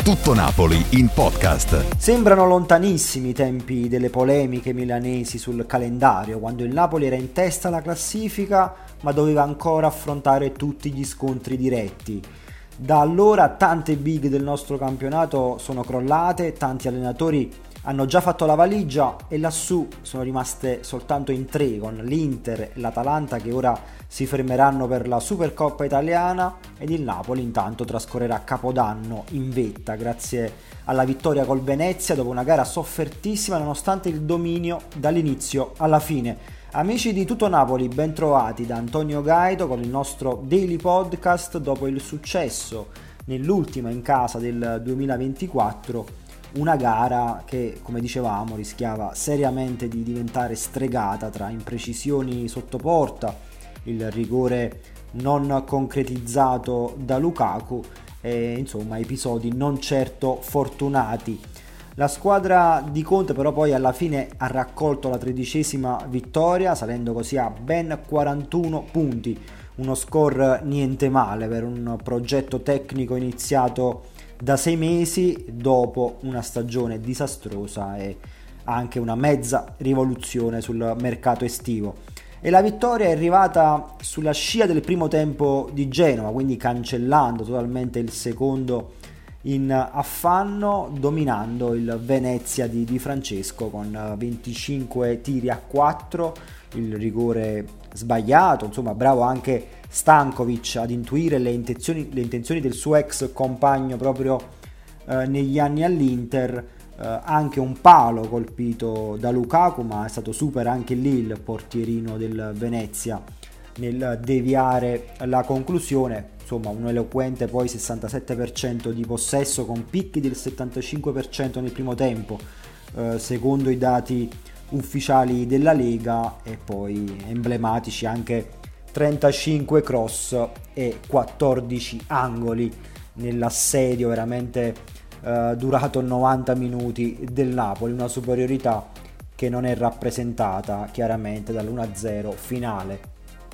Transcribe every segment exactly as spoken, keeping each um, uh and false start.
Tutto Napoli in podcast. Sembrano lontanissimi i tempi delle polemiche milanesi sul calendario, quando il Napoli era in testa alla classifica ma doveva ancora affrontare tutti gli scontri diretti. Da allora tante big del nostro campionato sono crollate, tanti allenatori hanno già fatto la valigia e lassù sono rimaste soltanto in tre, con l'Inter e l'Atalanta che ora si fermeranno per la Supercoppa italiana, ed il Napoli intanto trascorrerà Capodanno in vetta grazie alla vittoria col Venezia dopo una gara soffertissima nonostante il dominio dall'inizio alla fine. Amici di Tutto Napoli, ben trovati da Antonio Gaido con il nostro Daily Podcast dopo il successo nell'ultima in casa del duemilaventiquattro. Una gara che, come dicevamo, rischiava seriamente di diventare stregata tra imprecisioni sotto porta, il rigore non concretizzato da Lukaku e insomma episodi non certo fortunati. La squadra di Conte però poi alla fine ha raccolto la tredicesima vittoria, salendo così a ben quarantuno punti, uno score niente male per un progetto tecnico iniziato da sei mesi dopo una stagione disastrosa e anche una mezza rivoluzione sul mercato estivo. E la vittoria è arrivata sulla scia del primo tempo di Genova, quindi cancellando totalmente il secondo in affanno, dominando il Venezia di Di Francesco con venticinque tiri a quattro, il rigore sbagliato, insomma bravo anche Stankovic ad intuire le intenzioni, le intenzioni del suo ex compagno proprio eh, negli anni all'Inter, eh, anche un palo colpito da Lukaku, ma è stato super anche lì il portierino del Venezia nel deviare la conclusione. Insomma un eloquente poi sessantasette per cento di possesso con picchi del settantacinque per cento nel primo tempo, eh, secondo i dati ufficiali della Lega, e poi emblematici anche trentacinque cross e quattordici angoli nell'assedio veramente eh, durato novanta minuti del Napoli, una superiorità che non è rappresentata chiaramente dall'uno a zero finale.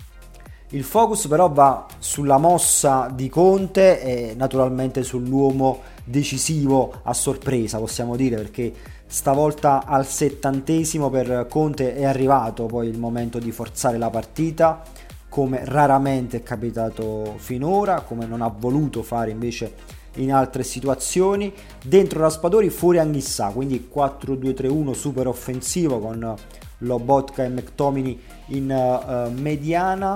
Il focus però va sulla mossa di Conte e naturalmente sull'uomo decisivo a sorpresa, possiamo dire, perché stavolta al settantesimo per Conte è arrivato poi il momento di forzare la partita, come raramente è capitato finora, come non ha voluto fare invece in altre situazioni. Dentro Raspadori, fuori Anghissà, quindi quattro due tre uno super offensivo con Lobotka e McTominay in uh, mediana,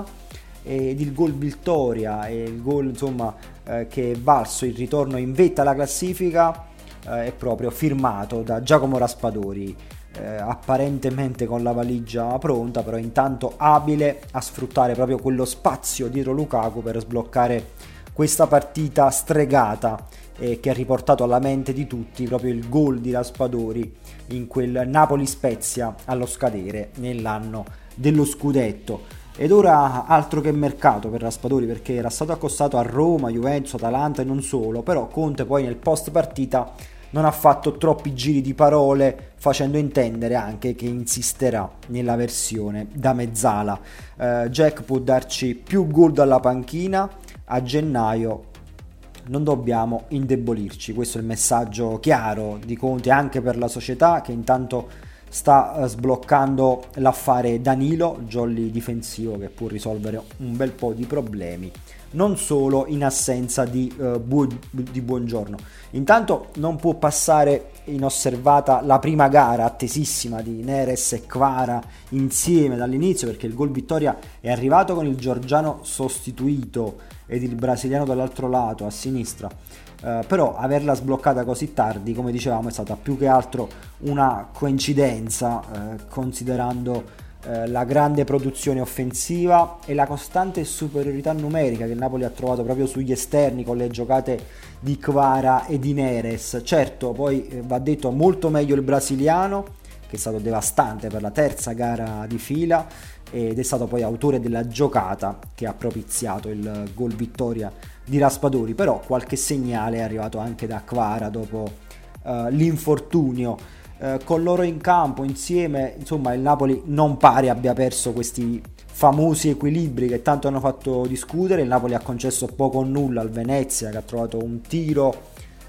ed il gol vittoria e il gol insomma eh, che è valso il ritorno in vetta alla classifica eh, è proprio firmato da Giacomo Raspadori, eh, apparentemente con la valigia pronta, però intanto abile a sfruttare proprio quello spazio dietro Lukaku per sbloccare questa partita stregata, eh, che ha riportato alla mente di tutti proprio il gol di Raspadori in quel Napoli-Spezia allo scadere nell'anno dello scudetto. Ed ora altro che mercato per Raspadori, perché era stato accostato a Roma, Juventus, Atalanta e non solo, però Conte poi nel post partita non ha fatto troppi giri di parole, facendo intendere anche che insisterà nella versione da mezzala. eh, Jack può darci più gol dalla panchina, a gennaio non dobbiamo indebolirci, questo è il messaggio chiaro di Conte anche per la società, che intanto sta sbloccando l'affare Danilo, jolly difensivo che può risolvere un bel po' di problemi, non solo in assenza di, uh, bu- di Buongiorno. Intanto non può passare inosservata la prima gara attesissima di Neres e Kvara insieme dall'inizio, perché il gol vittoria è arrivato con il georgiano sostituito ed il brasiliano dall'altro lato a sinistra. Uh, però averla sbloccata così tardi, come dicevamo, è stata più che altro una coincidenza, uh, considerando uh, la grande produzione offensiva e la costante superiorità numerica che il Napoli ha trovato proprio sugli esterni con le giocate di Kvara e di Neres. Certo, poi eh, va detto molto meglio il brasiliano, che è stato devastante per la terza gara di fila ed è stato poi autore della giocata che ha propiziato il gol vittoria di Raspadori, però qualche segnale è arrivato anche da Kvara dopo uh, l'infortunio. Uh, con loro in campo insieme, insomma, il Napoli non pare abbia perso questi famosi equilibri che tanto hanno fatto discutere. Il Napoli ha concesso poco o nulla al Venezia, che ha trovato un tiro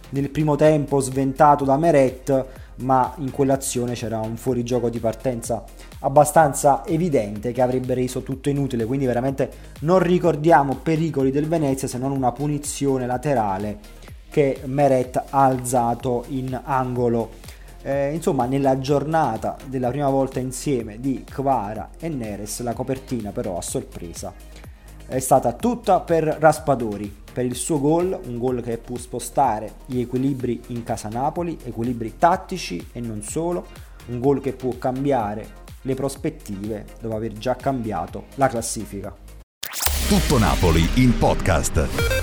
nel primo tempo sventato da Meret, ma in quell'azione c'era un fuorigioco di partenza abbastanza evidente che avrebbe reso tutto inutile, quindi veramente non ricordiamo pericoli del Venezia se non una punizione laterale che Meret ha alzato in angolo. Eh, insomma, nella giornata della prima volta insieme di Kvara e Neres, la copertina però a sorpresa è stata tutta per Raspadori, per il suo gol, un gol che può spostare gli equilibri in casa Napoli, equilibri tattici e non solo, un gol che può cambiare le prospettive dopo aver già cambiato la classifica. Tutto Napoli in podcast.